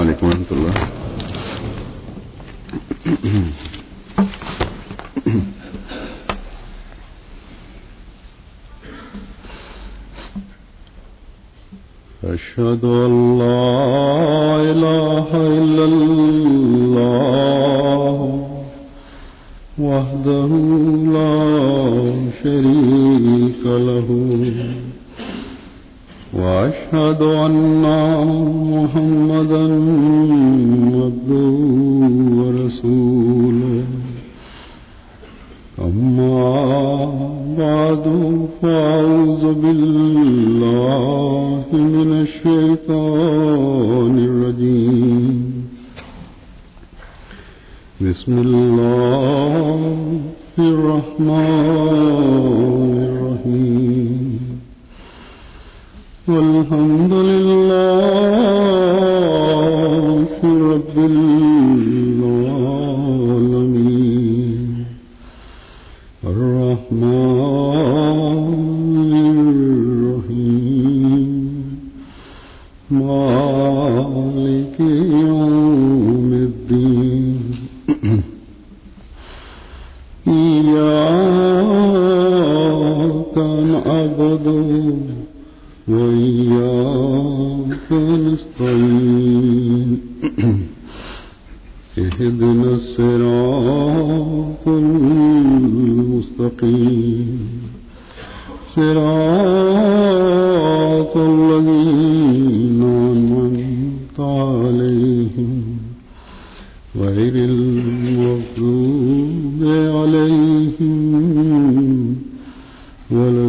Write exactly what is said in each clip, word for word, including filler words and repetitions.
السلام علیکم ورحمۃ اللہ. أشهد أن لا إله إلا الله وحده لا شريك له وأشهد أن محمدا عبده ورسوله. أما بعد فأعوذ بالله من الشيطان الرجيم. بسم الله الرحمن الرحيم. والحمد لله رب العالمين الرحمن الرحيم مالك يوم الدين. إياك نعبد وإياك نستعين. اهدنا الصراط المستقيم صراط الذين أنعمت عليهم غير المغضوب عليهم ولا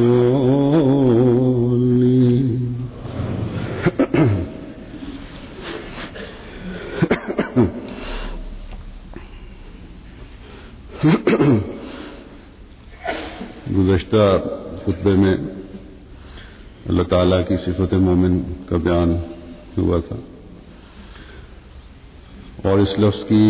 الضالين. گزشتہ خطبے میں اللہ تعالیٰ کی صفت مومن کا بیان ہوا تھا اور اس لفظ کی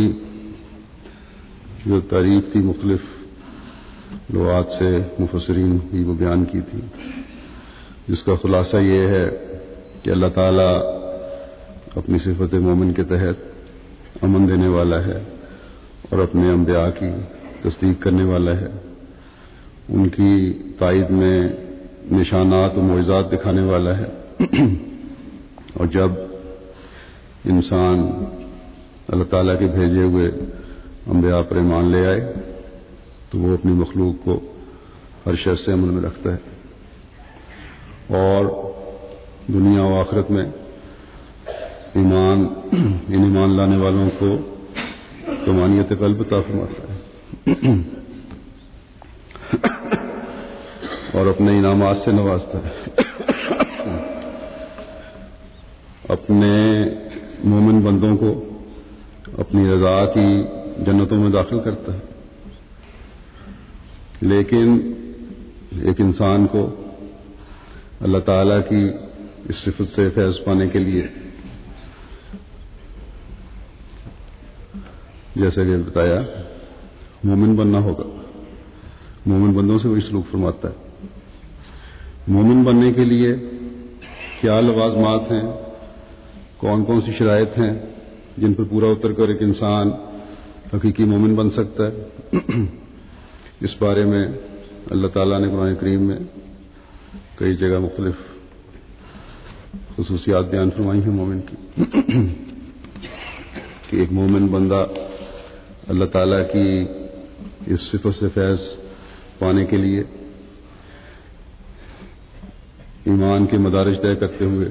جو تعریف تھی مختلف لغات سے مفسرین کی وہ بیان کی تھی، جس کا خلاصہ یہ ہے کہ اللہ تعالیٰ اپنی صفت مومن کے تحت امن دینے والا ہے اور اپنے انبیاء کی تصدیق کرنے والا ہے، ان کی تائید میں نشانات و معجزات دکھانے والا ہے. اور جب انسان اللہ تعالیٰ کے بھیجے ہوئے انبیاء پر ایمان لے آئے تو وہ اپنی مخلوق کو ہر شر سے امن میں رکھتا ہے اور دنیا و آخرت میں ایمان ان ایمان لانے والوں کو طمانینت قلب عطا فرماتا ہے اور اپنے انعامات سے نوازتا ہے، اپنے مومن بندوں کو اپنی رضا کی جنتوں میں داخل کرتا ہے. لیکن ایک انسان کو اللہ تعالیٰ کی اس صفت سے فیض پانے کے لیے جیسا کہ بتایا مومن بننا ہوگا. مومن بندوں سے وہی سلوک فرماتا ہے. مومن بننے کے لیے کیا لوازمات ہیں، کون کون سی شرائط ہیں جن پر پورا اتر کر ایک انسان حقیقی مومن بن سکتا ہے، اس بارے میں اللہ تعالیٰ نے قرآن کریم میں کئی جگہ مختلف خصوصیات بیان فرمائی ہیں مومن کی کہ ایک مومن بندہ اللہ تعالیٰ کی اس صفت سے فیض پانے کے لیے ایمان کے مدارج طے کرتے ہوئے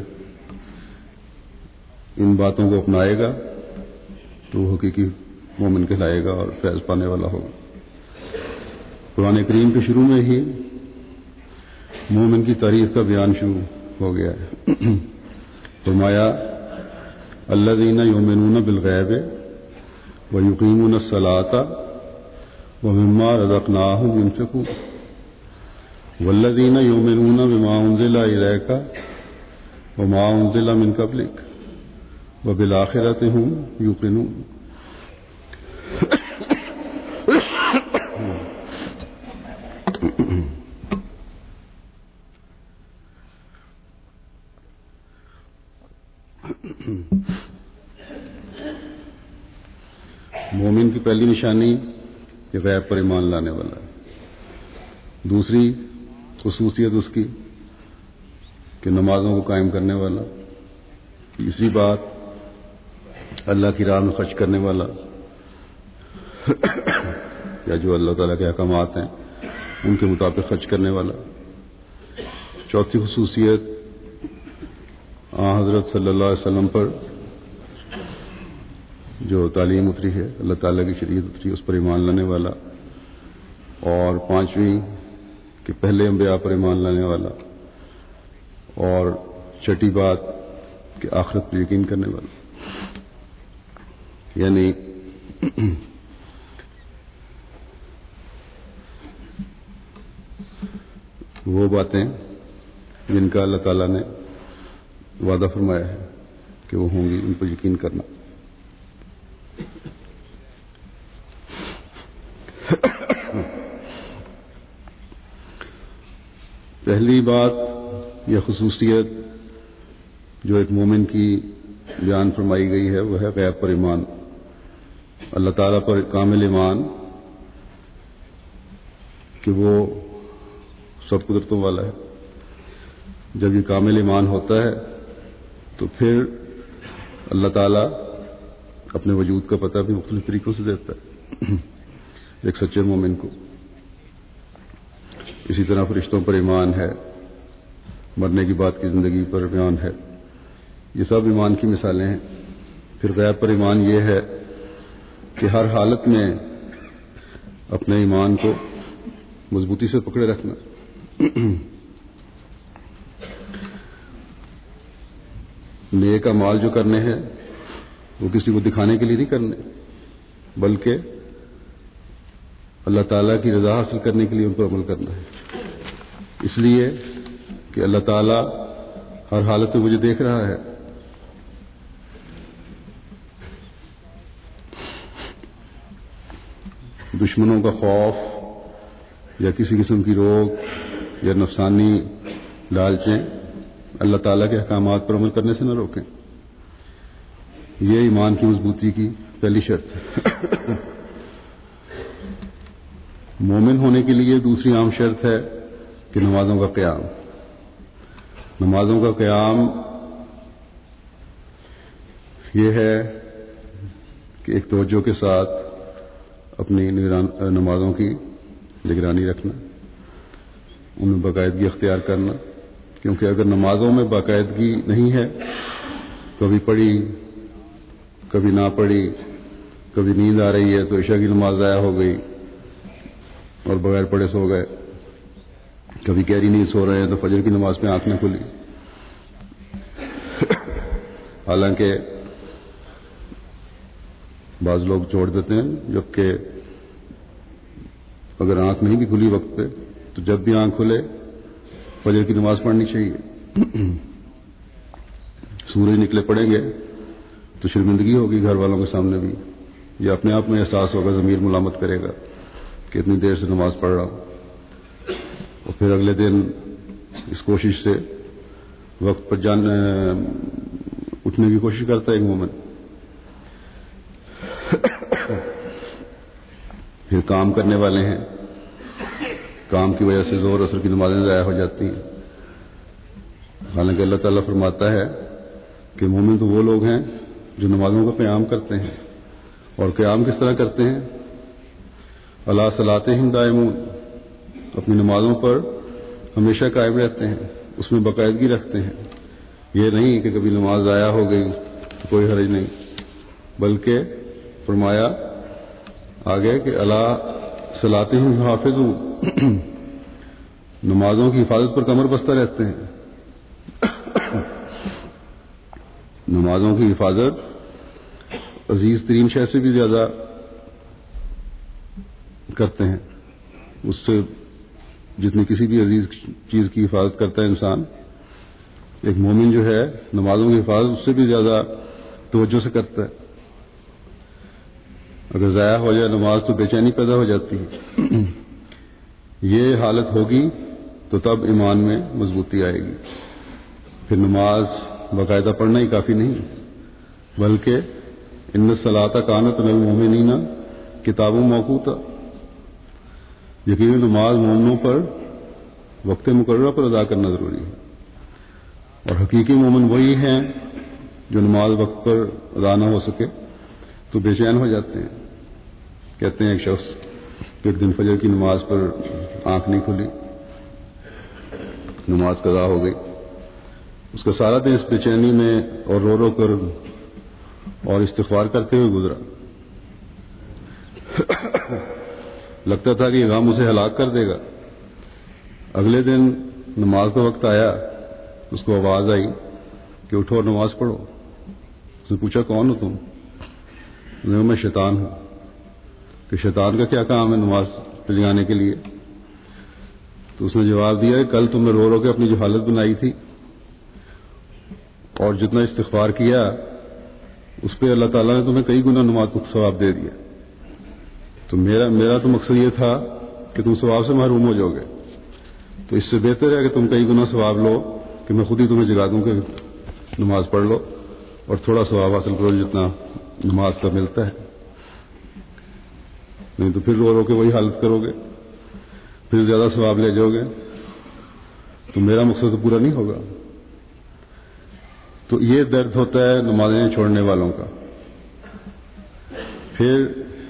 ان باتوں کو اپنائے گا تو وہ حقیقی مومن کہلائے گا اور فیض پانے والا ہوگا. قرآن کریم کے شروع میں ہی مومن کی تعریف کا بیان شروع ہو گیا ہے. فرمایا الذین یؤمنون بالغیب ویقیمون الصلاۃ ومما رزقناہم ينفقون والذین یؤمنون بما انزل الیک وما انزل من قبلک وبالآخرۃ هم یوقنون. مومن کی پہلی نشانی کہ غیب پر ایمان لانے والا ہے. دوسری خصوصیت اس کی کہ نمازوں کو قائم کرنے والا. تیسری بات اللہ کی راہ میں خرچ کرنے والا یا جو اللہ تعالیٰ کے احکامات ہیں ان کے مطابق خرچ کرنے والا. چوتھی خصوصیت آن حضرت صلی اللہ علیہ وسلم پر جو تعلیم اتری ہے، اللہ تعالیٰ کی شریعت اتری، اس پر ایمان لانے والا. اور پانچویں کہ پہلے انبیاء پر ایمان لانے والا. اور چھٹی بات کہ آخرت پر یقین کرنے والا. یعنی وہ باتیں جن کا اللہ تعالیٰ نے وعدہ فرمایا ہے کہ وہ ہوں گی، ان پر یقین کرنا. پہلی بات یا خصوصیت جو ایک مومن کی بیان فرمائی گئی ہے وہ ہے غیب پر ایمان. اللہ تعالیٰ پر کامل ایمان کہ وہ سب قدرتوں والا ہے. جب یہ کامل ایمان ہوتا ہے تو پھر اللہ تعالیٰ اپنے وجود کا پتہ بھی مختلف طریقوں سے دیتا ہے ایک سچے مومن کو. اسی طرح فرشتوں پر ایمان ہے، مرنے کی بعد کی زندگی پر ایمان ہے. یہ سب ایمان کی مثالیں ہیں. پھر غیب پر ایمان یہ ہے کہ ہر حالت میں اپنے ایمان کو مضبوطی سے پکڑے رکھنا. نیک اعمال جو کرنے ہیں وہ کسی کو دکھانے کے لیے نہیں کرنے، بلکہ اللہ تعالیٰ کی رضا حاصل کرنے کے لیے ان پر عمل کرنا ہے. اس لیے کہ اللہ تعالیٰ ہر حالت میں مجھے دیکھ رہا ہے. دشمنوں کا خوف یا کسی قسم کی روک یا نفسانی لالچیں اللہ تعالیٰ کے احکامات پر عمل کرنے سے نہ روکیں. یہ ایمان کی مضبوطی کی پہلی شرط ہے. مومن ہونے کے لیے دوسری عام شرط ہے کہ نمازوں کا قیام. نمازوں کا قیام یہ ہے کہ ایک توجہ کے ساتھ اپنی نمازوں کی نگرانی رکھنا، ان میں باقاعدگی اختیار کرنا. کیونکہ اگر نمازوں میں باقاعدگی نہیں ہے، کبھی پڑھی کبھی نہ پڑھی، کبھی نیند آ رہی ہے تو عشاء کی نماز ضائع ہو گئی اور بغیر پڑھے سو گئے، کبھی گہری نیند سو رہے ہیں تو فجر کی نماز میں آنکھ نہ کھلی. حالانکہ بعض لوگ چھوڑ دیتے ہیں، جبکہ اگر آنکھ نہیں بھی کھلی وقت پہ تو جب بھی آنکھ کھلے فجر کی نماز پڑھنی چاہیے. سورج نکلے پڑیں گے تو شرمندگی ہوگی گھر والوں کے سامنے بھی، یا اپنے آپ میں احساس ہوگا، ضمیر ملامت کرے گا کہ اتنی دیر سے نماز پڑھ رہا ہوں. اور پھر اگلے دن اس کوشش سے وقت پر جان اٹھنے کی کوشش کرتا ہے ایک مومن. پھر کام کرنے والے ہیں، کام کی وجہ سے زور اثر کی نمازیں ضائع ہو جاتی ہیں. حالانکہ اللہ تعالیٰ فرماتا ہے کہ مومن تو وہ لوگ ہیں جو نمازوں کا قیام کرتے ہیں. اور قیام کس طرح کرتے ہیں؟ علی صلاتہم دائمون، اپنی نمازوں پر ہمیشہ قائم رہتے ہیں، اس میں باقاعدگی رکھتے ہیں. یہ نہیں کہ کبھی نماز ضائع ہو گئی تو کوئی حرج نہیں، بلکہ فرمایا آگے کہ علی صلاتہم حافظون، نمازوں کی حفاظت پر کمر بستہ رہتے ہیں. نمازوں کی حفاظت عزیز ترین شے سے بھی زیادہ کرتے ہیں. اس سے جتنی کسی بھی عزیز چیز کی حفاظت کرتا ہے انسان، ایک مومن جو ہے نمازوں کی حفاظت اس سے بھی زیادہ توجہ سے کرتا ہے. اگر ضائع ہو جائے نماز تو بے چینی پیدا ہو جاتی ہے. یہ حالت ہوگی تو تب ایمان میں مضبوطی آئے گی. پھر نماز باقاعدہ پڑھنا ہی کافی نہیں، بلکہ ان الصلاۃ کانت علی المؤمنین کتاب موقوتا، یقیناً نماز مومنوں پر وقت مقررہ پر ادا کرنا ضروری ہے، اور حقیقی مومن وہی ہیں جو نماز وقت پر ادا نہ ہو سکے تو بے چین ہو جاتے ہیں۔ کہتے ہیں ایک شخص کہ ایک دن فجر کی نماز پر آنکھ نہیں کھلی، نماز قضا ہو گئی، اس کا سارا دن اس بے چینی میں اور رو رو کر اور استغفار کرتے ہوئے گزرا۔ لگتا تھا کہ یہ غم اسے ہلاک کر دے گا۔ اگلے دن نماز کا وقت آیا، اس کو آواز آئی کہ اٹھو اور نماز پڑھو۔ اس نے پوچھا کون ہو تم؟ انہوں نے کہا میں شیطان ہوں۔ کہ شیطان کا کیا کام ہے نماز پہ جگانے کے لیے؟ تو اس نے جواب دیا کہ کل تم نے رو رو کے اپنی جو حالت بنائی تھی اور جتنا استغفار کیا اس پہ اللہ تعالیٰ نے تمہیں کئی گنا نماز کو ثواب دے دیا، تو میرا میرا تو مقصد یہ تھا کہ تم ثواب سے محروم ہو جاؤ گے، تو اس سے بہتر ہے کہ تم کئی گنا ثواب لو کہ میں خود ہی تمہیں جگا دوں کہ نماز پڑھ لو اور تھوڑا ثواب حاصل کرو جتنا نماز کا ملتا ہے، نہیں تو پھر رو رو کے وہی حالت کرو گے، پھر زیادہ ثواب لے جاؤ گے، تو میرا مقصد تو پورا نہیں ہوگا۔ تو یہ درد ہوتا ہے نمازیں چھوڑنے والوں کا۔ پھر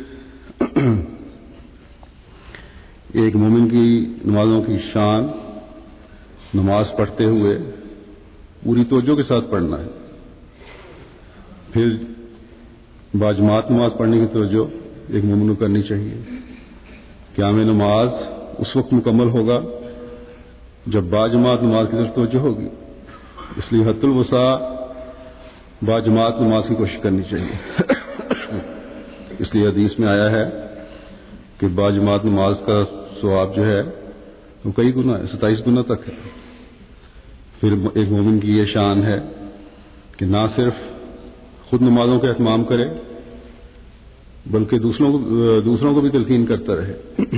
ایک مومن کی نمازوں کی شان نماز پڑھتے ہوئے پوری توجہ کے ساتھ پڑھنا ہے، پھر باجماعت نماز پڑھنے کی توجہ ایک مومن کو کرنی چاہیے۔ قیام نماز اس وقت مکمل ہوگا جب باجماعت نماز کی طرف توجہ ہوگی، اس لیے حد الوسع باجماعت نماز کی کوشش کرنی چاہیے۔ اس لیے حدیث میں آیا ہے کہ باجماعت نماز کا ثواب جو ہے وہ کئی گنا ہے، ستائیس گنا تک ہے۔ پھر ایک مومن کی یہ شان ہے کہ نہ صرف خود نمازوں کا اہتمام کرے بلکہ دوسروں کو دوسروں کو بھی تلقین کرتا رہے۔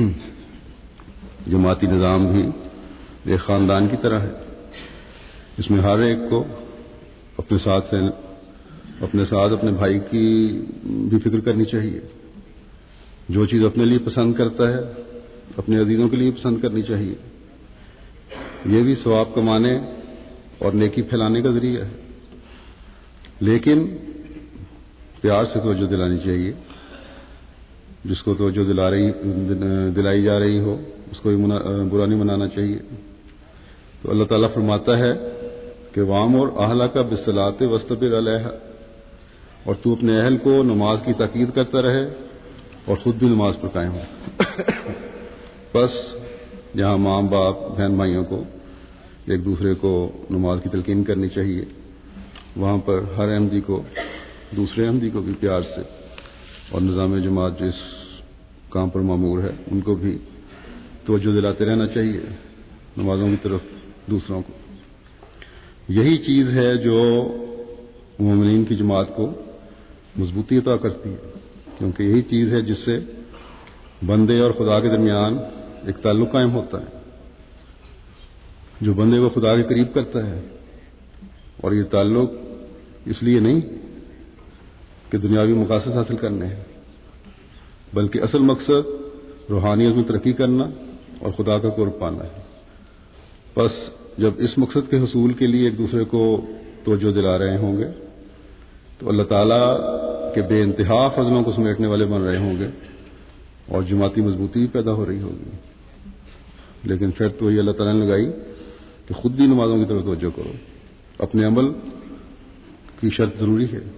جماعتی نظام بھی ایک خاندان کی طرح ہے، اس میں ہر ایک کو اپنے ساتھ سے اپنے ساتھ اپنے بھائی کی بھی فکر کرنی چاہیے، جو چیز اپنے لیے پسند کرتا ہے اپنے عزیزوں کے لیے پسند کرنی چاہیے۔ یہ بھی ثواب کمانے اور نیکی پھیلانے کا ذریعہ ہے، لیکن پیار سے توجہ دلانی چاہیے۔ جس کو توجہ دلا رہی دلائی جا رہی ہو اس کو برا نہیں منانا چاہیے۔ تو اللہ تعالیٰ فرماتا ہے کہ وامر اہلک بالصلاۃ واصطبر علیہا، اور تو اپنے اہل کو نماز کی تاکید کرتا رہے اور خود بھی نماز پر قائم ہو۔ بس جہاں ماں باپ بہن بھائیوں کو ایک دوسرے کو نماز کی تلقین کرنی چاہیے، وہاں پر ہر احمدی کو دوسرے احمدی کو بھی پیار سے، اور نظام جماعت جو اس کام پر مامور ہے ان کو بھی توجہ دلاتے رہنا چاہیے نمازوں کی طرف دوسروں کو۔ یہی چیز ہے جو مومنین کی جماعت کو مضبوطی عطا کرتی ہے، کیونکہ یہی چیز ہے جس سے بندے اور خدا کے درمیان ایک تعلق قائم ہوتا ہے جو بندے کو خدا کے قریب کرتا ہے۔ اور یہ تعلق اس لیے نہیں کہ دنیاوی مقاصد حاصل کرنے ہیں، بلکہ اصل مقصد روحانیت میں ترقی کرنا اور خدا کا قرب پانا ہے۔ بس جب اس مقصد کے حصول کے لیے ایک دوسرے کو توجہ دلا رہے ہوں گے تو اللہ تعالیٰ کے بے انتہا فضلوں کو سمیٹنے والے بن رہے ہوں گے اور جماعتی مضبوطی بھی پیدا ہو رہی ہوگی۔ لیکن شرط وہی اللہ تعالیٰ نے لگائی کہ خود بھی نمازوں کی طرف توجہ کرو، اپنے عمل کی شرط ضروری ہے۔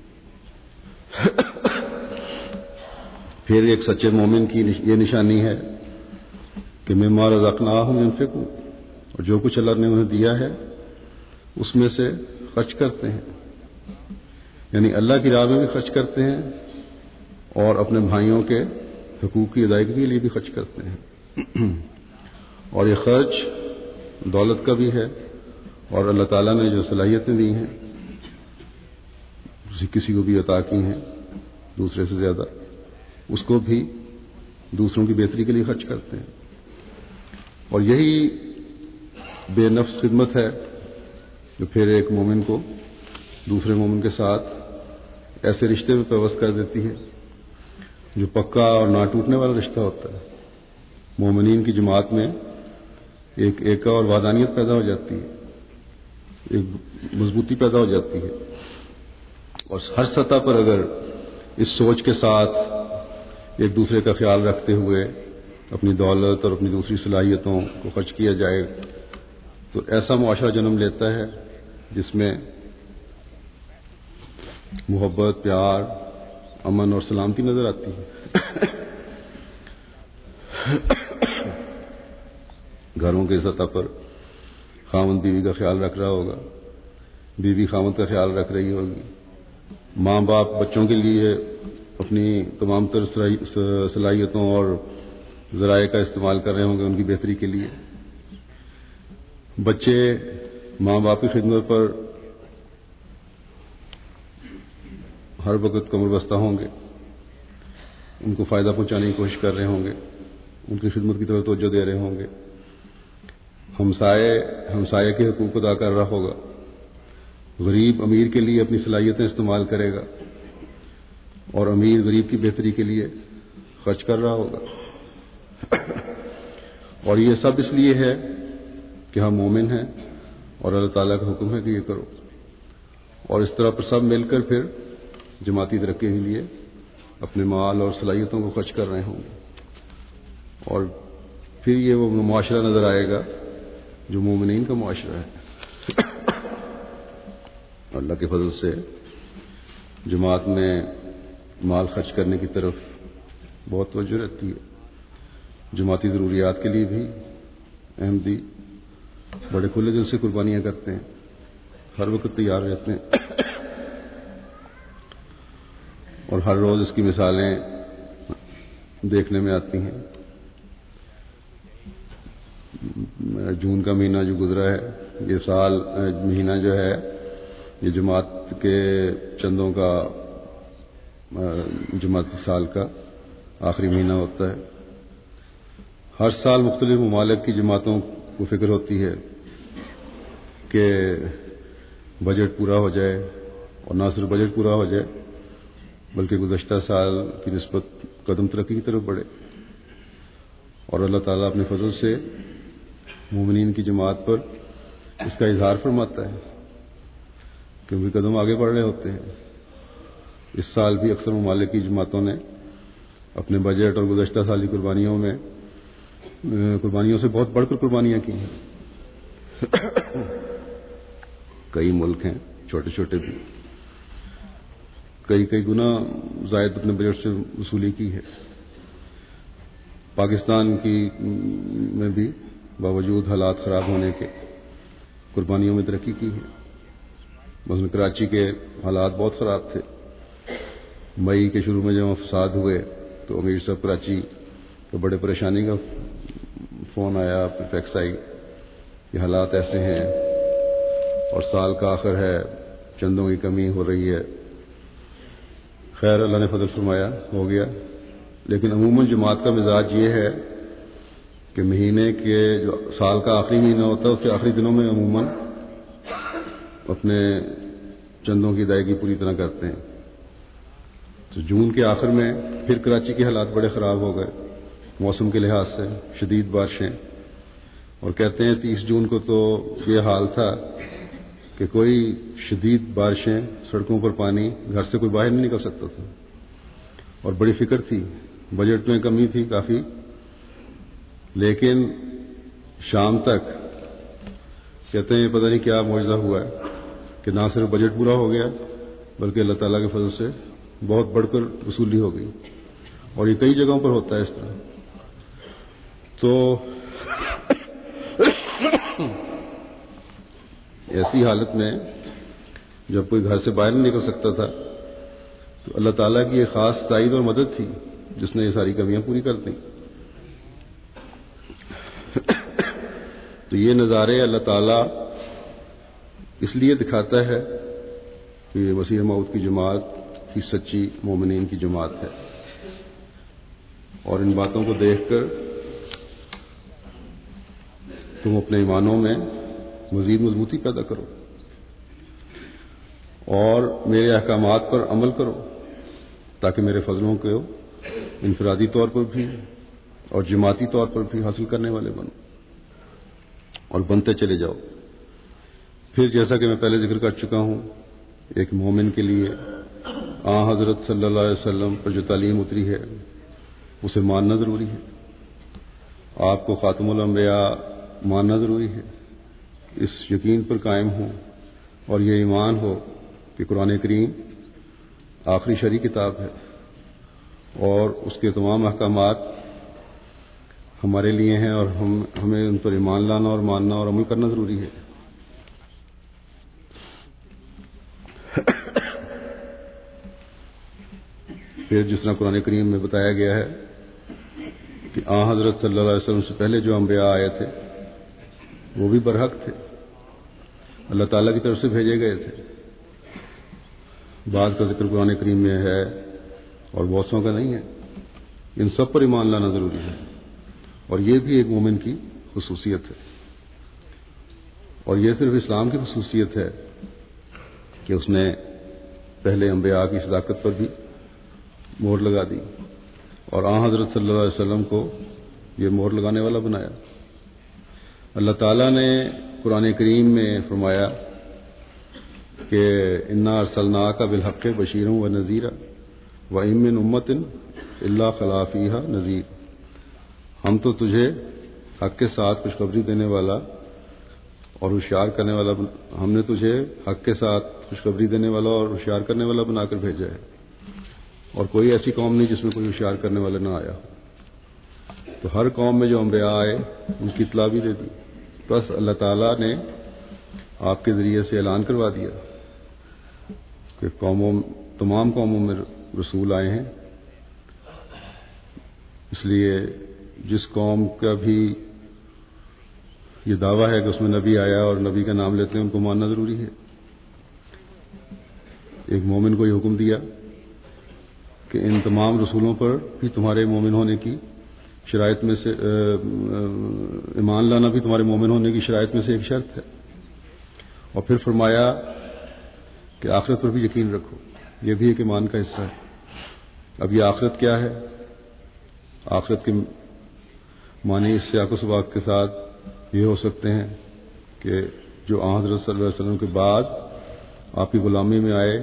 پھر ایک سچے مومن کی یہ نشانی ہے کہ مما رزقناہم ينفقون، اور جو کچھ اللہ نے انہیں دیا ہے اس میں سے خرچ کرتے ہیں، یعنی اللہ کی راہ میں بھی خرچ کرتے ہیں اور اپنے بھائیوں کے حقوق کی ادائیگی کے لیے بھی خرچ کرتے ہیں۔ اور یہ خرچ دولت کا بھی ہے، اور اللہ تعالیٰ نے جو صلاحیتیں دی ہیں کسی کو بھی عطا کی ہیں دوسرے سے زیادہ، اس کو بھی دوسروں کی بہتری کے لیے خرچ کرتے ہیں۔ اور یہی بے نفس خدمت ہے جو پھر ایک مومن کو دوسرے مومن کے ساتھ ایسے رشتے میں پیوست کر دیتی ہے جو پکا اور نہ ٹوٹنے والا رشتہ ہوتا ہے. مومنین کی جماعت میں ایک ایکا اور وحدانیت پیدا ہو جاتی ہے, ایک مضبوطی پیدا ہو جاتی ہے. اور ہر سطح پر اگر اس سوچ کے ساتھ ایک دوسرے کا خیال رکھتے ہوئے اپنی دولت اور اپنی دوسری صلاحیتوں کو خرچ کیا جائے تو ایسا معاشرہ جنم لیتا ہے جس میں محبت, پیار, امن اور سلامتی نظر آتی ہے. گھروں کے سطح پر خاوند بیوی کا خیال رکھ رہا ہوگا, بیوی خاوند کا خیال رکھ رہی ہوگی, ماں باپ بچوں کے لیے اپنی تمام تر صلاحیتوں اور ذرائع کا استعمال کر رہے ہوں گے ان کی بہتری کے لیے. بچے ماں باپ کی خدمت پر ہر وقت کمر بستہ ہوں گے, ان کو فائدہ پہنچانے کی کوشش کر رہے ہوں گے, ان کی خدمت کی طرف توجہ دے رہے ہوں گے. ہمسائے ہمسائے کے حقوق ادا کر رہا ہوگا, غریب امیر کے لیے اپنی صلاحیتیں استعمال کرے گا اور امیر غریب کی بہتری کے لیے خرچ کر رہا ہوگا. اور یہ سب اس لیے ہے کہ ہم مومن ہیں اور اللہ تعالیٰ کا حکم ہے کہ یہ کرو. اور اس طرح پر سب مل کر پھر جماعتی ترقی کے لیے اپنے مال اور صلاحیتوں کو خرچ کر رہے ہوں گے, اور پھر یہ وہ معاشرہ نظر آئے گا جو مومنین کا معاشرہ ہے. اللہ کے فضل سے جماعت میں مال خرچ کرنے کی طرف بہت توجہ رہتی ہے. جماعتی ضروریات کے لیے بھی احمدی بڑے کھلے دل سے قربانیاں کرتے ہیں, ہر وقت تیار رہتے ہیں, اور ہر روز اس کی مثالیں دیکھنے میں آتی ہیں. جون کا مہینہ جو گزرا ہے, یہ سال مہینہ جو ہے یہ جماعت کے چندوں کا جماعتی سال کا آخری مہینہ ہوتا ہے. ہر سال مختلف ممالک کی جماعتوں کو فکر ہوتی ہے کہ بجٹ پورا ہو جائے, اور نہ صرف بجٹ پورا ہو جائے بلکہ گزشتہ سال کی نسبت قدم ترقی کی طرف بڑھے. اور اللہ تعالیٰ اپنے فضل سے مومنین کی جماعت پر اس کا اظہار فرماتا ہے کیونکہ قدم آگے بڑھ رہے ہوتے ہیں. اس سال بھی اکثر ممالک کی جماعتوں نے اپنے بجٹ اور گزشتہ سالی قربانیوں میں قربانیوں سے بہت بڑھ کر قربانیاں کی ہیں. کئی ملک ہیں چھوٹے چھوٹے بھی, کئی کئی گنا زائد اپنے بجٹ سے وصولی کی ہے. پاکستان کی میں بھی باوجود حالات خراب ہونے کے قربانیوں میں ترقی کی ہے. مثلا کراچی کے حالات بہت خراب تھے. مئی کے شروع میں جب فساد ہوئے تو امیر صاحب کراچی کو بڑے پریشانی کا فون آیا, فیکس آئی کہ حالات ایسے ہیں اور سال کا آخر ہے, چندوں کی کمی ہو رہی ہے. خیر اللہ نے فضل فرمایا, ہو گیا. لیکن عموماً جماعت کا مزاج یہ ہے کہ مہینے کے جو سال کا آخری مہینہ ہوتا ہے اس کے آخری دنوں میں عموماً اپنے چندوں کی ادائیگی پوری طرح کرتے ہیں. تو جون کے آخر میں پھر کراچی کے حالات بڑے خراب ہو گئے موسم کے لحاظ سے, شدید بارشیں, اور کہتے ہیں تیس جون کو تو یہ حال تھا کہ کوئی شدید بارشیں, سڑکوں پر پانی, گھر سے کوئی باہر نہیں نکل سکتا تھا, اور بڑی فکر تھی. بجٹ میں کمی تھی کافی, لیکن شام تک کہتے ہیں پتہ نہیں کیا معجزہ ہوا ہے کہ نہ صرف بجٹ پورا ہو گیا بلکہ اللہ تعالیٰ کے فضل سے بہت بڑھ کر وصولی ہو گئی. اور یہ کئی جگہوں پر ہوتا ہے اس طرح. تو ایسی حالت میں جب کوئی گھر سے باہر نہیں نکل سکتا تھا تو اللہ تعالیٰ کی ایک خاص تائید اور مدد تھی جس نے یہ ساری کمیاں پوری کر دیں. تو یہ نظارے اللہ تعالیٰ اس لیے دکھاتا ہے کہ یہ مسیح موعود کی جماعت کی سچی مومنین کی جماعت ہے, اور ان باتوں کو دیکھ کر تم اپنے ایمانوں میں مزید مضبوطی پیدا کرو اور میرے احکامات پر عمل کرو تاکہ میرے فضلوں کو انفرادی طور پر بھی اور جماعتی طور پر بھی حاصل کرنے والے بنو اور بنتے چلے جاؤ۔ پھر جیسا کہ میں پہلے ذکر کر چکا ہوں، ایک مومن کے لیے آن حضرت صلی اللہ علیہ وسلم پر جو تعلیم اتری ہے اسے ماننا ضروری ہے۔ آپ کو خاتم الانبیاء ماننا ضروری ہے، اس یقین پر قائم ہوں اور یہ ایمان ہو کہ قرآن کریم آخری شرعی کتاب ہے اور اس کے تمام احکامات ہمارے لیے ہیں اور ہم ہمیں ان پر ایمان لانا اور ماننا اور عمل کرنا ضروری ہے۔ پھر جس طرح قرآن کریم میں بتایا گیا ہے کہ آن حضرت صلی اللہ علیہ وسلم سے پہلے جو انبیاء آئے تھے وہ بھی برحق تھے، اللہ تعالیٰ کی طرف سے بھیجے گئے تھے۔ بعض کا ذکر قرآن کریم میں ہے اور بہتوں کا نہیں ہے۔ ان سب پر ایمان لانا ضروری ہے اور یہ بھی ایک مومن کی خصوصیت ہے، اور یہ صرف اسلام کی خصوصیت ہے کہ اس نے پہلے انبیاء کی صداقت پر بھی مہر لگا دی اور آن حضرت صلی اللہ علیہ وسلم کو یہ مہر لگانے والا بنایا۔ اللہ تعالیٰ نے قرآن کریم میں فرمایا کہ انا ارسلناک بالحق بشیرا و نذیرا وان من امۃ الا خلا فیہا نذیر، ہم تو تجھے حق کے ساتھ خوشخبری دینے والا اور ہوشیار کرنے والا ہم نے تجھے حق کے ساتھ خوشخبری دینے والا اور ہوشیار کرنے والا بنا کر بھیجا ہے، اور کوئی ایسی قوم نہیں جس میں کوئی ہوشیار کرنے والا نہ آیا۔ تو ہر قوم میں جو انبیاء آئے ان کی اطلاع بھی دے دی، بس اللہ تعالیٰ نے آپ کے ذریعے سے اعلان کروا دیا کہ قوموں تمام قوموں میں رسول آئے ہیں، اس لیے جس قوم کا بھی یہ دعویٰ ہے کہ اس میں نبی آیا اور نبی کا نام لیتے ہیں ان کو ماننا ضروری ہے۔ ایک مومن کو یہ حکم دیا کہ ان تمام رسولوں پر بھی تمہارے مومن ہونے کی شرائط میں سے ایمان لانا بھی تمہارے مومن ہونے کی شرائط میں سے ایک شرط ہے، اور پھر فرمایا کہ آخرت پر بھی یقین رکھو، یہ بھی ایک ایمان کا حصہ ہے۔ اب یہ آخرت کیا ہے؟ آخرت کے معنی اس سیاق و سباق کے ساتھ یہ ہو سکتے ہیں کہ جو آن حضرت صلی اللہ علیہ وسلم کے بعد آپ کی غلامی میں آئے،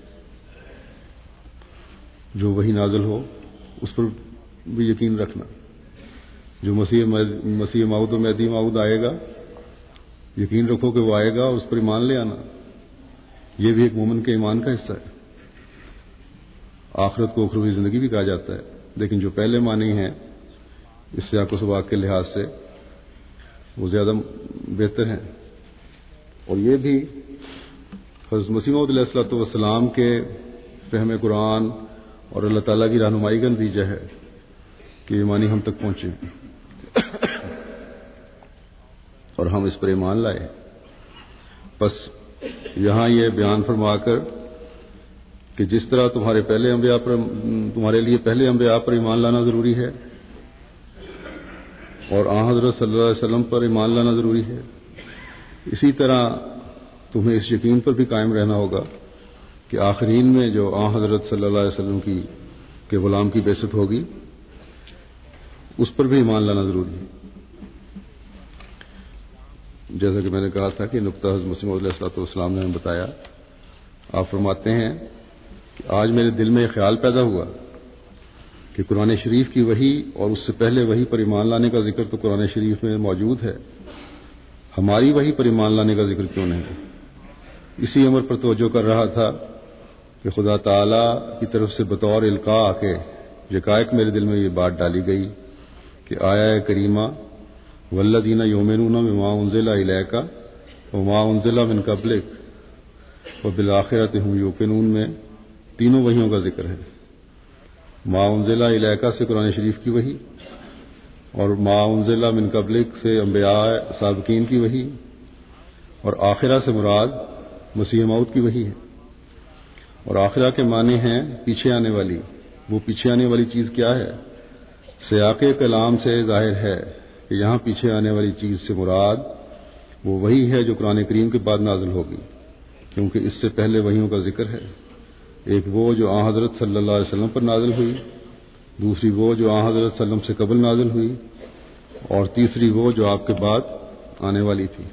جو وہی نازل ہو اس پر بھی یقین رکھنا، جو مسیح مسیح موعود و مہدی موعود آئے گا یقین رکھو کہ وہ آئے گا، اس پر ایمان لے آنا، یہ بھی ایک مومن کے ایمان کا حصہ ہے۔ آخرت کو اخروی زندگی بھی کہا جاتا ہے، لیکن جو پہلے معنی ہیں اس سیاق و سباق کے لحاظ سے وہ زیادہ بہتر ہیں، اور یہ بھی حضرت مسیح موعود علیہ الصلوۃ والسلام کے فہم قرآن اور اللہ تعالیٰ کی رہنمائی کا نتیجہ ہے کہ یہ معنی ہم تک پہنچے اور ہم اس پر ایمان لائے۔ بس یہاں یہ بیان فرما کر کہ جس طرح تمہارے پہلے انبیاء پر تمہارے لیے پہلے انبیاء پر ایمان لانا ضروری ہے اور آن حضرت صلی اللہ علیہ وسلم پر ایمان لانا ضروری ہے، اسی طرح تمہیں اس یقین پر بھی قائم رہنا ہوگا کہ آخرین میں جو آن حضرت صلی اللہ علیہ وسلم کی کے غلام کی بعثت ہوگی اس پر بھی ایمان لانا ضروری ہے۔ جیسا کہ میں نے کہا تھا کہ نقطہ حضرت مسیح موعود علیہ الصلوۃ والسلام نے ہمیں بتایا، آپ فرماتے ہیں کہ آج میرے دل میں یہ خیال پیدا ہوا کہ قرآن شریف کی وحی اور اس سے پہلے وحی پر ایمان لانے کا ذکر تو قرآن شریف میں موجود ہے، ہماری وحی پر ایمان لانے کا ذکر کیوں نہیں؟ اسی امر پر توجہ کر رہا تھا کہ خدا تعالیٰ کی طرف سے بطور القاء کے یکایک میرے دل میں یہ بات ڈالی گئی کہ آیا کریمہ والذین یؤمنون بما انزل الیک وما انزل من قبلک وبالآخرۃ هم یوقنون میں تینوں وحیوں کا ذکر ہے۔ ما انزل الیک سے قرآن شریف کی وحی، اور ما انزل من قبلک سے انبیاء سابقین کی وحی، اور آخرہ سے مراد مسیح موعود کی وحی ہے۔ اور آخرہ کے معنی ہیں پیچھے آنے والی۔ وہ پیچھے آنے والی چیز کیا ہے؟ سیاق کلام سے ظاہر ہے کہ یہاں پیچھے آنے والی چیز سے مراد وہ وہی ہے جو قرآن کریم کے بعد نازل ہوگی، کیونکہ اس سے پہلے وحیوں کا ذکر ہے. ایک وہ جو آن حضرت صلی اللہ علیہ وسلم پر نازل ہوئی، دوسری وہ جو آن حضرت صلی اللہ علیہ وسلم سے قبل نازل ہوئی، اور تیسری وہ جو آپ کے بعد آنے والی تھی.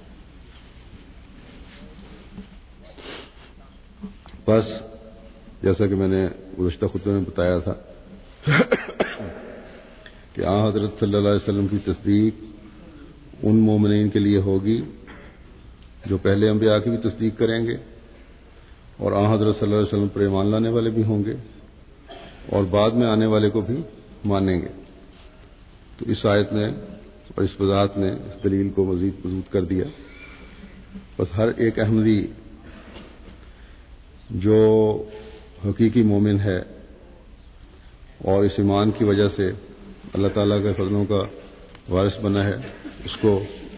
بس جیسا کہ میں نے گزشتہ خطبے میں بتایا تھا کہ آن حضرت صلی اللہ علیہ وسلم کی تصدیق ان مومنین کے لیے ہوگی جو پہلے انبیاء کی بھی تصدیق کریں گے، اور آن حضرت صلی اللہ علیہ وسلم پر ایمان لانے والے بھی ہوں گے، اور بعد میں آنے والے کو بھی مانیں گے. تو اس آیت نے اور اس وضاحت نے اس دلیل کو مزید مضبوط کر دیا. بس ہر ایک احمدی جو حقیقی مومن ہے اور اس ایمان کی وجہ سے اللہ تعالیٰ کے فضلوں کا وارث بنا ہے، اس کو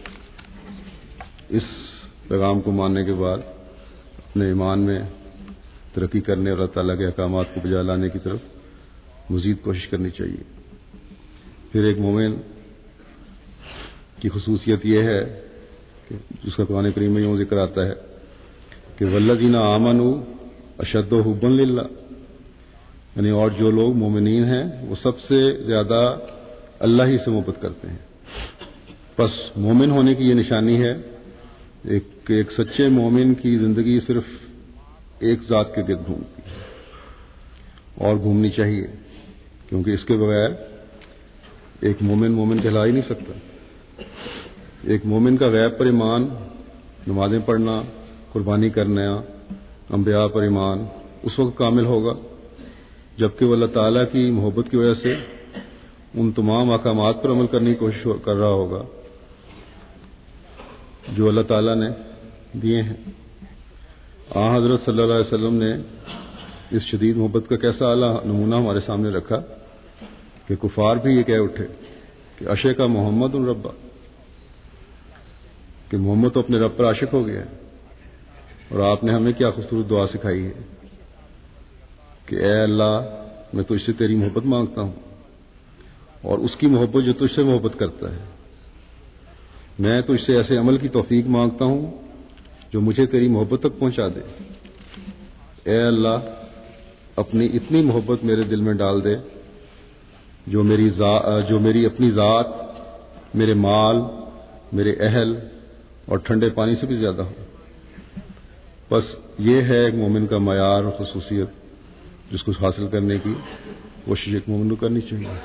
اس پیغام کو ماننے کے بعد اپنے ایمان میں ترقی کرنے اور اللہ تعالیٰ کے احکامات کو بجا لانے کی طرف مزید کوشش کرنی چاہیے. پھر ایک مومن کی خصوصیت یہ ہے کہ جس کا قرآن کریم میں یوں ذکر آتا ہے کہ والذین آمنوا اشد حبا للہ، یعنی اور جو لوگ مومنین ہیں وہ سب سے زیادہ اللہ ہی سے محبت کرتے ہیں. بس مومن ہونے کی یہ نشانی ہے ایک کہ ایک سچے مومن کی زندگی صرف ایک ذات کے گرد گھومتی ہے اور گھومنی چاہیے، کیونکہ اس کے بغیر ایک مومن مومن کہلا ہی نہیں سکتا. ایک مومن کا غیب پر ایمان، نمازیں پڑھنا، قربانی کرنا، انبیاء پر ایمان اس وقت کامل ہوگا جبکہ وہ اللہ تعالیٰ کی محبت کی وجہ سے ان تمام احکامات پر عمل کرنے کی کوشش کر رہا ہوگا جو اللہ تعالیٰ نے دیے ہیں. آن حضرت صلی اللہ علیہ وسلم نے اس شدید محبت کا کیسا اعلیٰ نمونہ ہمارے سامنے رکھا کہ کفار بھی یہ کہہ اٹھے کہ عشق کا محمد الربا، کہ محمد تو اپنے رب پر عاشق ہو گیا ہے. اور آپ نے ہمیں کیا خوبصورت دعا سکھائی ہے کہ اے اللہ میں تجھ سے تیری محبت مانگتا ہوں اور اس کی محبت جو تجھ سے محبت کرتا ہے. میں تجھ سے ایسے عمل کی توفیق مانگتا ہوں جو مجھے تیری محبت تک پہنچا دے. اے اللہ اپنی اتنی محبت میرے دل میں ڈال دے جو میری ذات جو میری اپنی ذات، میرے مال، میرے اہل اور ٹھنڈے پانی سے بھی زیادہ ہو. بس یہ ہے ایک مومن کا معیار اور خصوصیت جس کو حاصل کرنے کی کوشش ایک مومن کو کرنی چاہیے.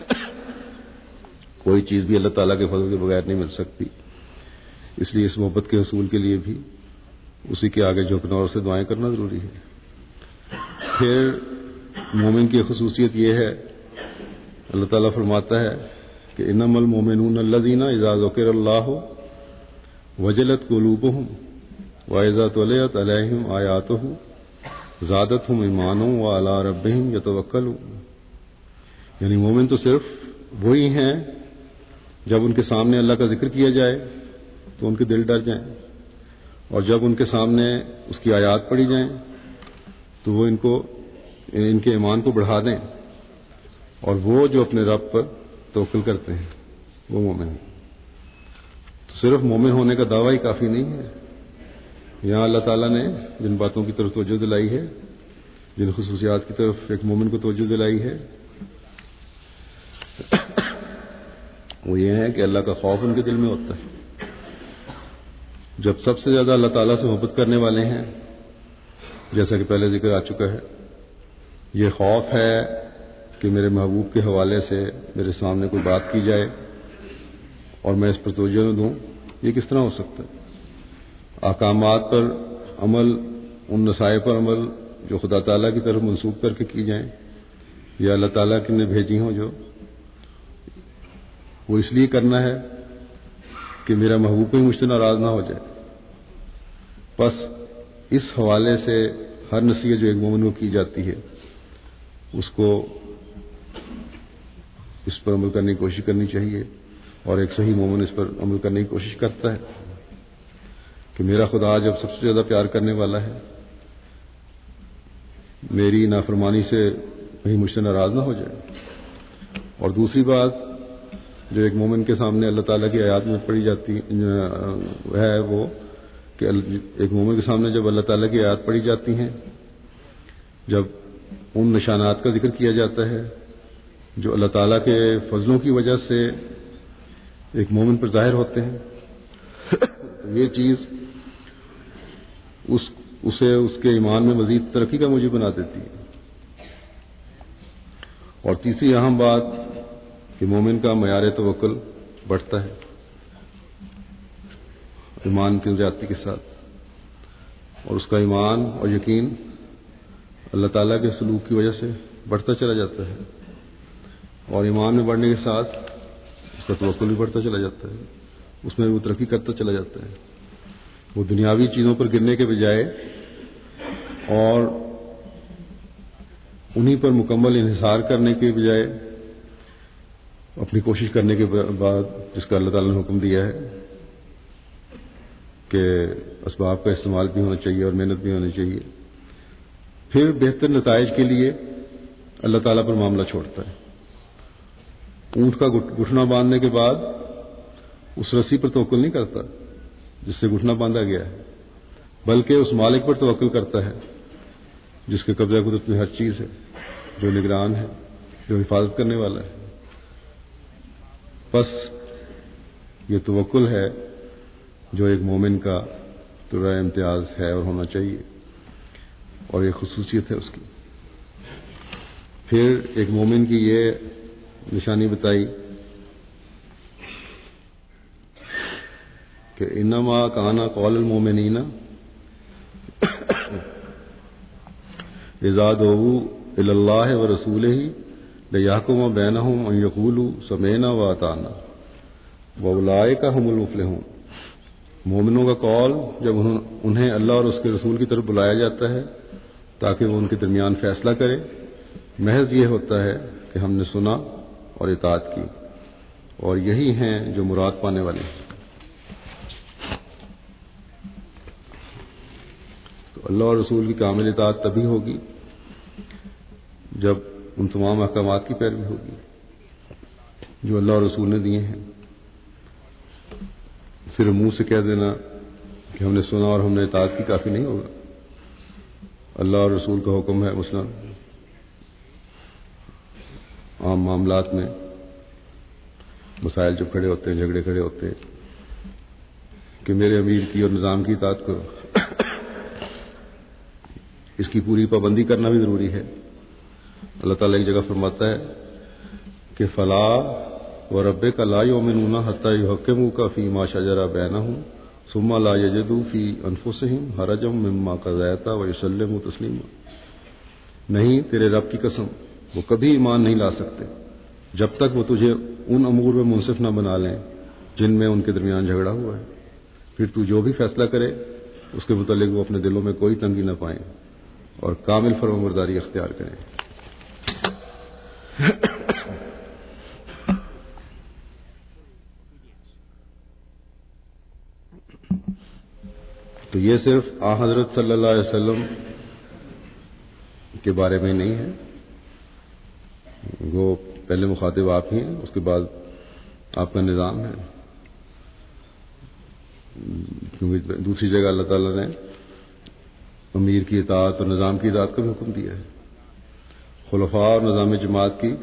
کوئی چیز بھی اللہ تعالیٰ کے فضل کے بغیر نہیں مل سکتی، اس لیے اس محبت کے حصول کے لیے بھی اسی کے آگے جھکنا اور اسے دعائیں کرنا ضروری ہے. پھر مومن کی خصوصیت یہ ہے، اللہ تعالیٰ فرماتا ہے کہ انما المؤمنون الذین اذا ذکر اللہ وجلت قلوبہم واذا تلیت علیہم آیاتہ زادتہم ایمانا وعلی ربہم یتوکلون. یعنی مومن تو صرف وہی ہیں جب ان کے سامنے اللہ کا ذکر کیا جائے تو ان کے دل ڈر جائیں، اور جب ان کے سامنے اس کی آیات پڑھی جائیں تو وہ ان کو ان کے ایمان کو بڑھا دیں، اور وہ جو اپنے رب پر توکل کرتے ہیں وہ مومن ہیں. تو صرف مومن ہونے کا دعویٰ ہی کافی نہیں ہے. یہاں اللہ تعالیٰ نے جن باتوں کی طرف توجہ دلائی ہے، جن خصوصیات کی طرف ایک مومن کو توجہ دلائی ہے، وہ یہ ہے کہ اللہ کا خوف ان کے دل میں ہوتا ہے. جب سب سے زیادہ اللہ تعالیٰ سے محبت کرنے والے ہیں، جیسا کہ پہلے ذکر آ چکا ہے، یہ خوف ہے کہ میرے محبوب کے حوالے سے میرے سامنے کوئی بات کی جائے اور میں اس پر توجہ نہ دوں، یہ کس طرح ہو سکتا ہے؟ احکامات پر عمل، ان نصائح پر عمل جو خدا تعالیٰ کی طرف منسوخ کر کے کی جائیں یا اللہ تعالیٰ کی نے بھیجی ہوں، جو وہ اس لیے کرنا ہے کہ میرا محبوب ہی مجھ سے ناراض نہ ہو جائے. بس اس حوالے سے ہر نصیحت جو ایک مومن کو کی جاتی ہے اس کو اس پر عمل کرنے کی کوشش کرنی چاہیے، اور ایک صحیح مومن اس پر عمل کرنے کی کوشش کرتا ہے کہ میرا خدا جب سب سے زیادہ پیار کرنے والا ہے، میری نافرمانی سے کہیں مجھ سے ناراض نہ ہو جائے. اور دوسری بات جو ایک مومن کے سامنے اللہ تعالیٰ کی آیات میں پڑھی جاتی ہے وہ کہ ایک مومن کے سامنے جب اللہ تعالیٰ کی آیات پڑھی جاتی ہیں، جب ان نشانات کا ذکر کیا جاتا ہے جو اللہ تعالیٰ کے فضلوں کی وجہ سے ایک مومن پر ظاہر ہوتے ہیں، تو یہ چیز اس اسے اس کے ایمان میں مزید ترقی کا موجب بنا دیتی ہے۔ اور تیسری اہم بات کہ مومن کا معیار توکل بڑھتا ہے ایمان کی زیادتی کے ساتھ، اور اس کا ایمان اور یقین اللہ تعالیٰ کے سلوک کی وجہ سے بڑھتا چلا جاتا ہے، اور ایمان میں بڑھنے کے ساتھ اس کا توکل بھی بڑھتا چلا جاتا ہے، اس میں وہ ترقی کرتا چلا جاتا ہے۔ وہ دنیاوی چیزوں پر گرنے کے بجائے اور انہی پر مکمل انحصار کرنے کے بجائے اپنی کوشش کرنے کے بعد، جس کا اللہ تعالیٰ نے حکم دیا ہے کہ اسباب کا استعمال بھی ہونا چاہیے اور محنت بھی ہونی چاہیے، پھر بہتر نتائج کے لیے اللہ تعالیٰ پر معاملہ چھوڑتا ہے۔ اونٹ کا گھٹنا باندھنے کے بعد اس رسی پر توکل نہیں کرتا جس سے گھٹنا باندھا گیا ہے، بلکہ اس مالک پر توکل کرتا ہے جس کے قبضہ قدرت میں ہر چیز ہے، جو نگران ہے، جو حفاظت کرنے والا ہے۔ بس یہ توکل ہے جو ایک مومن کا طرح امتیاز ہے اور ہونا چاہیے، اور ایک خصوصیت ہے اس کی۔ پھر ایک مومن کی یہ نشانی بتائی کہ انما کانا قول المومنین اذا دعوا الی اللہ ورسولہ لیحکم بینہم ان یقولوا سمعنا واطعنا واولئک ھم المفلحون۔ مومنوں کا قول جب انہیں اللہ اور اس کے رسول کی طرف بلایا جاتا ہے تاکہ وہ ان کے درمیان فیصلہ کرے، محض یہ ہوتا ہے کہ ہم نے سنا اور اطاعت کی، اور یہی ہیں جو مراد پانے والے ہیں۔ تو اللہ اور رسول کی کامل اطاعت تبھی ہوگی جب ان تمام احکامات کی پیروی ہوگی جو اللہ اور رسول نے دیے ہیں۔ صرف منہ سے کہہ دینا کہ ہم نے سنا اور ہم نے اطاعت کی کافی نہیں ہوگا۔ اللہ اور رسول کا حکم ہے، مثلاً عام معاملات میں مسائل جب کھڑے ہوتے ہیں، جھگڑے کھڑے ہوتے ہیں، کہ میرے امیر کی اور نظام کی اطاعت کرو، اس کی پوری پابندی کرنا بھی ضروری ہے۔ اللہ تعالیٰ ایک جگہ فرماتا ہے کہ فلا وربک لا یؤمنون حتی یحکموک فیما شجر بینہم ثم لا یجدوا فی انفسہم حرجا مما قضیت ویسلموا تسلیما۔ نہیں، تیرے رب کی قسم، وہ کبھی ایمان نہیں لا سکتے جب تک وہ تجھے ان امور میں منصف نہ بنا لیں جن میں ان کے درمیان جھگڑا ہوا ہے، پھر تو جو بھی فیصلہ کرے اس کے متعلق وہ اپنے دلوں میں کوئی تنگی نہ پائیں اور کامل فرمانبرداری اختیار کریں۔ تو یہ صرف آن حضرت صلی اللہ علیہ وسلم کے بارے میں نہیں ہے، وہ پہلے مخاطب آپ ہی ہیں، اس کے بعد آپ کا نظام ہے، کیونکہ دوسری جگہ اللہ تعالیٰ نے امیر کی اطاعت اور نظام کی اطاعت کا بھی حکم دیا ہے۔ خلفاء اور نظام جماعت کی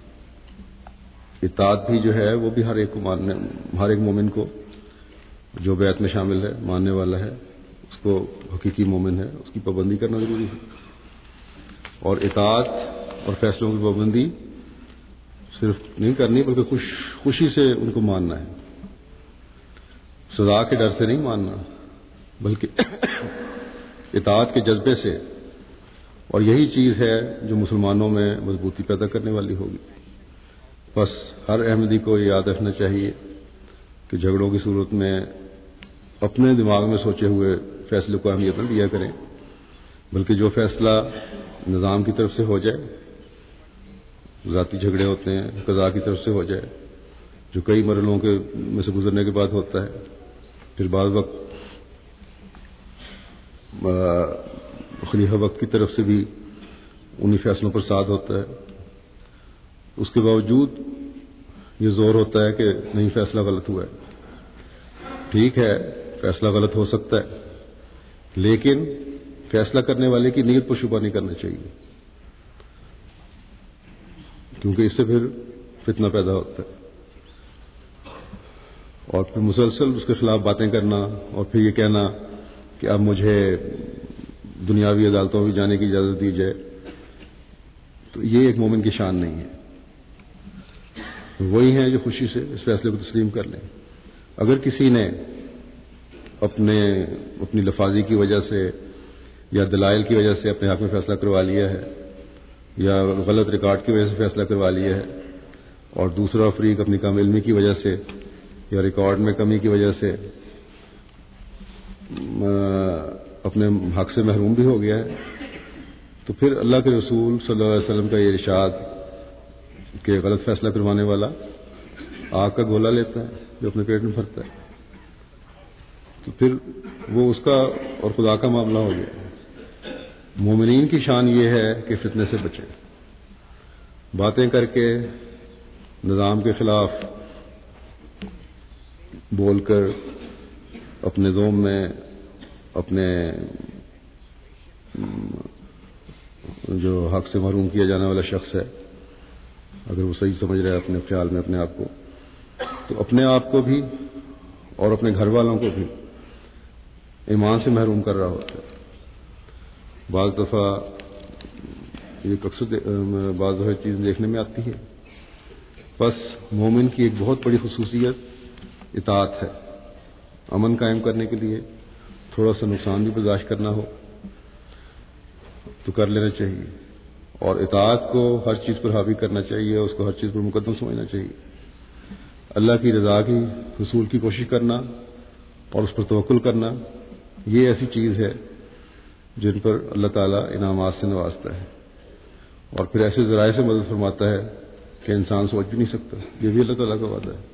اطاعت بھی جو ہے وہ بھی ہر ایک کو ماننے، ہر ایک مومن کو جو بیعت میں شامل ہے، ماننے والا ہے، اس کو حقیقی مومن ہے، اس کی پابندی کرنا ضروری ہے۔ اور اطاعت اور فیصلوں کی پابندی صرف نہیں کرنی بلکہ خوش خوشی سے ان کو ماننا ہے، سزا کے ڈر سے نہیں ماننا بلکہ اطاعت کے جذبے سے، اور یہی چیز ہے جو مسلمانوں میں مضبوطی پیدا کرنے والی ہوگی۔ بس ہر احمدی کو یہ یاد رکھنا چاہیے کہ جھگڑوں کی صورت میں اپنے دماغ میں سوچے ہوئے فیصلے کو اہمیت نہ دیا کریں، بلکہ جو فیصلہ نظام کی طرف سے ہو جائے، ذاتی جھگڑے ہوتے ہیں، قضاء کی طرف سے ہو جائے، جو کئی مرحلوں کے میں سے گزرنے کے بعد ہوتا ہے، پھر بعض وقت خلیفہ وقت کی طرف سے بھی انہی فیصلوں پر ساتھ ہوتا ہے، اس کے باوجود یہ زور ہوتا ہے کہ نہیں، فیصلہ غلط ہوا ہے۔ ٹھیک ہے، فیصلہ غلط ہو سکتا ہے، لیکن فیصلہ کرنے والے کی نیت پر شبہ نہیں کرنا چاہیے، کیونکہ اس سے پھر فتنہ پیدا ہوتا ہے، اور پھر مسلسل اس کے خلاف باتیں کرنا اور پھر یہ کہنا کہ اب مجھے دنیاوی عدالتوں میں جانے کی اجازت دی جائے، تو یہ ایک مومن کی شان نہیں ہے۔ وہی ہیں جو خوشی سے اس فیصلے کو تسلیم کر لیں۔ اگر کسی نے اپنے اپنی لفاظی کی وجہ سے یا دلائل کی وجہ سے اپنے حق میں فیصلہ کروا لیا ہے، یا غلط ریکارڈ کی وجہ سے فیصلہ کروا لیا ہے، اور دوسرا فریق اپنی کم علمی کی وجہ سے یا ریکارڈ میں کمی کی وجہ سے اپنے حق سے محروم بھی ہو گیا ہے، تو پھر اللہ کے رسول صلی اللہ علیہ وسلم کا یہ ارشاد کہ غلط فیصلہ کروانے والا آگ کا گولا لیتا ہے جو اپنے پیٹ میں بھرتا ہے، تو پھر وہ اس کا اور خدا کا معاملہ ہو گیا۔ مومنین کی شان یہ ہے کہ فتنے سے بچیں، باتیں کر کے نظام کے خلاف بول کر اپنے ذوم میں اپنے جو حق سے محروم کیا جانے والا شخص ہے، اگر وہ صحیح سمجھ رہا ہے اپنے خیال میں اپنے آپ کو، تو اپنے آپ کو بھی اور اپنے گھر والوں کو بھی ایمان سے محروم کر رہا ہوتا ہے۔ بعض دفعہ یہ اکثر بعض دفعہ چیز دیکھنے میں آتی ہے۔ بس مومن کی ایک بہت بڑی خصوصیت اطاعت ہے۔ امن قائم کرنے کے لیے تھوڑا سا نقصان بھی برداشت کرنا ہو تو کر لینا چاہیے، اور اطاعت کو ہر چیز پر حاوی کرنا چاہیے، اس کو ہر چیز پر مقدم سمجھنا چاہیے۔ اللہ کی رضا کی حصول کی کوشش کرنا اور اس پر توکل کرنا، یہ ایسی چیز ہے جن پر اللہ تعالیٰ انعامات سے نوازتا ہے، اور پھر ایسے ذرائع سے مدد فرماتا ہے کہ انسان سوچ بھی نہیں سکتا۔ یہ بھی اللہ تعالیٰ کا وعدہ ہے۔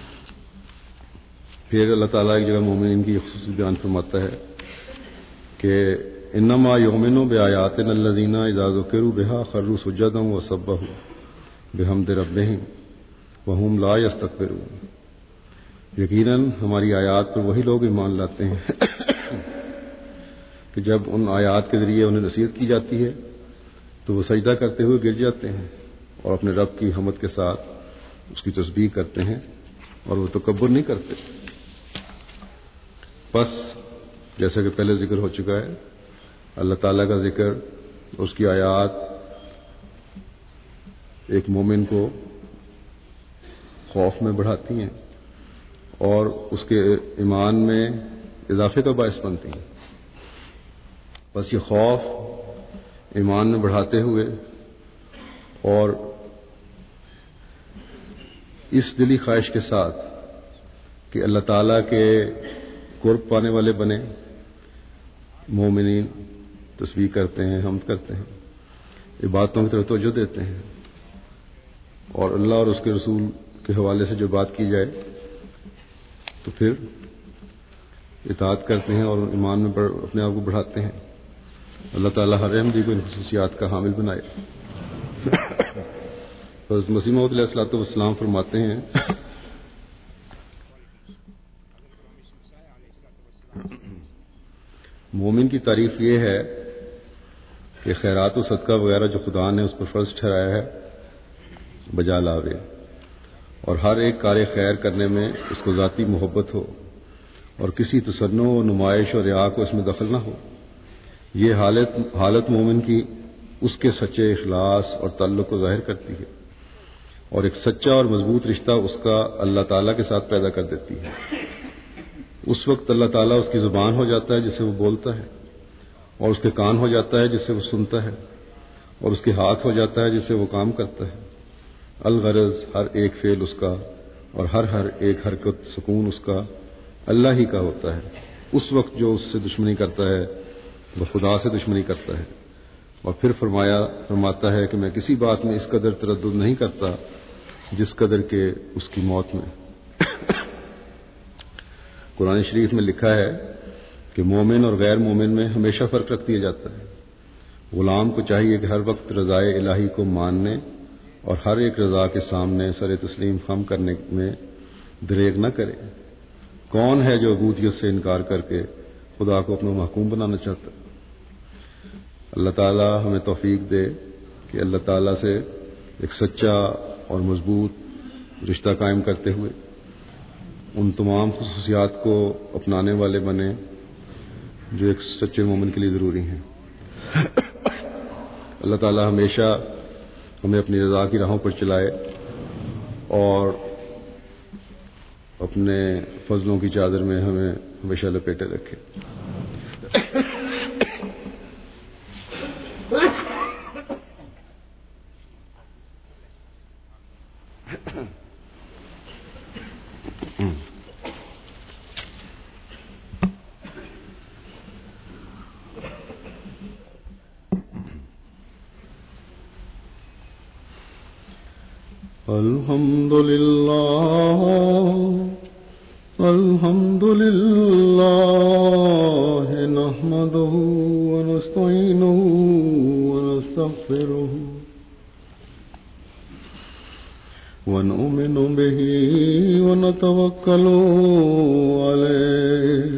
پھر اللہ تعالیٰ ایک جگہ مومنین کی خصوصی بیان فرماتا ہے کہ انما یؤمنوا بآیاتنا الذین اذا ذکروا بها خروا سجدا وسبحوا بحمد ربهم وهم لا یستکبرون۔ یقیناً ہماری آیات پر وہی لوگ ایمان لاتے ہیں کہ جب ان آیات کے ذریعے انہیں نصیحت کی جاتی ہے تو وہ سجدہ کرتے ہوئے گر جاتے ہیں اور اپنے رب کی حمد کے ساتھ اس کی تسبیح کرتے ہیں، اور وہ تکبر نہیں کرتے۔ بس جیسا کہ پہلے ذکر ہو چکا ہے، اللہ تعالیٰ کا ذکر، اس کی آیات ایک مومن کو خوف میں بڑھاتی ہیں اور اس کے ایمان میں اضافے کا باعث بنتی ہیں۔ بس یہ خوف ایمان میں بڑھاتے ہوئے اور اس دلی خواہش کے ساتھ کہ اللہ تعالیٰ کے قرب پانے والے بنے، مومنین تسبیح کرتے ہیں، حمد کرتے ہیں، عبادتوں کی طرف توجہ دیتے ہیں، اور اللہ اور اس کے رسول کے حوالے سے جو بات کی جائے تو پھر اطاعت کرتے ہیں اور ایمان میں بڑھ اپنے آپ کو بڑھاتے ہیں۔ اللہ تعالیٰ ہر احمدی کو ان خصوصیات کا حامل بنائے۔ حضرت مسیح موعود علیہ الصلوۃ والسلام فرماتے ہیں مومن کی تعریف یہ ہے کہ خیرات و صدقہ وغیرہ جو خدا نے اس پر فرض ٹھہرایا ہے بجا لاوے، اور ہر ایک کار خیر کرنے میں اس کو ذاتی محبت ہو، اور کسی تصنع و نمائش اور ریا کو اس میں دخل نہ ہو۔ یہ حالت حالت مومن کی اس کے سچے اخلاص اور تعلق کو ظاہر کرتی ہے، اور ایک سچا اور مضبوط رشتہ اس کا اللہ تعالیٰ کے ساتھ پیدا کر دیتی ہے۔ اس وقت اللہ تعالیٰ اس کی زبان ہو جاتا ہے جس سے وہ بولتا ہے، اور اس کے کان ہو جاتا ہے جس سے وہ سنتا ہے، اور اس کے ہاتھ ہو جاتا ہے جس سے وہ کام کرتا ہے۔ الغرض ہر ایک فعل اس کا اور ہر ہر ایک حرکت سکون اس کا اللہ ہی کا ہوتا ہے۔ اس وقت جو اس سے دشمنی کرتا ہے وہ خدا سے دشمنی کرتا ہے۔ اور پھر فرمایا فرماتا ہے کہ میں کسی بات میں اس قدر تردد نہیں کرتا جس قدر کہ اس کی موت میں۔ قرآن شریف میں لکھا ہے کہ مومن اور غیر مومن میں ہمیشہ فرق رکھ دیا جاتا ہے۔ غلام کو چاہیے کہ ہر وقت رضائے الہی کو ماننے اور ہر ایک رضا کے سامنے سر تسلیم خم کرنے میں دریغ نہ کرے۔ کون ہے جو عبودیت سے انکار کر کے خدا کو اپنا محکوم بنانا چاہتا ہے؟ اللہ تعالیٰ ہمیں توفیق دے کہ اللہ تعالیٰ سے ایک سچا اور مضبوط رشتہ قائم کرتے ہوئے ان تمام خصوصیات کو اپنانے والے بنے جو ایک سچے مومن کے لیے ضروری ہیں۔ اللہ تعالیٰ ہمیشہ ہمیں اپنی رضا کی راہوں پر چلائے اور اپنے فضلوں کی چادر میں ہمیں ہمیشہ لپیٹے رکھے۔ الحمد للہ الحمد للہ نحمده ونستعینه ونستغفره ونؤمن به ونتوکل علیہ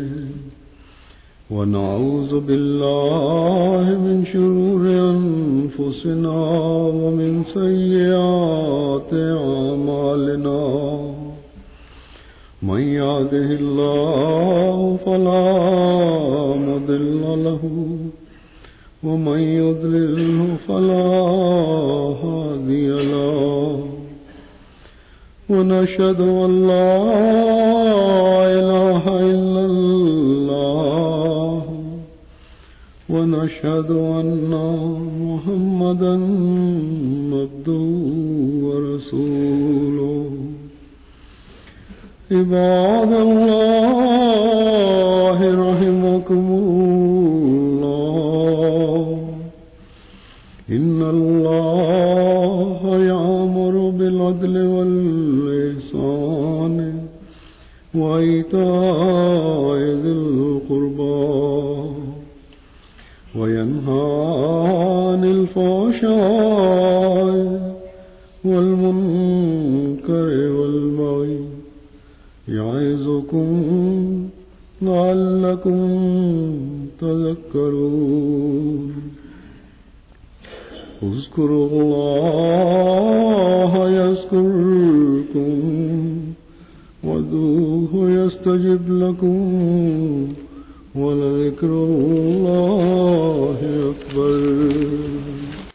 ونعوذ باللہ من شرور انفسنا ومن سیئات اعمالنا من يهده الله فلا مضل له ومن يضلل فلا هادي له ونشهد أن لا إله إلا الله ونشهد أن محمدا عبده ورسوله عباد الله رحمكم الله إن الله يأمر بالعدل والإحسان وإيتاء ذي القربى وينهى عن الفحشاء والمنكر والبغي يعظكم لعلكم تذكرون اذكروا الله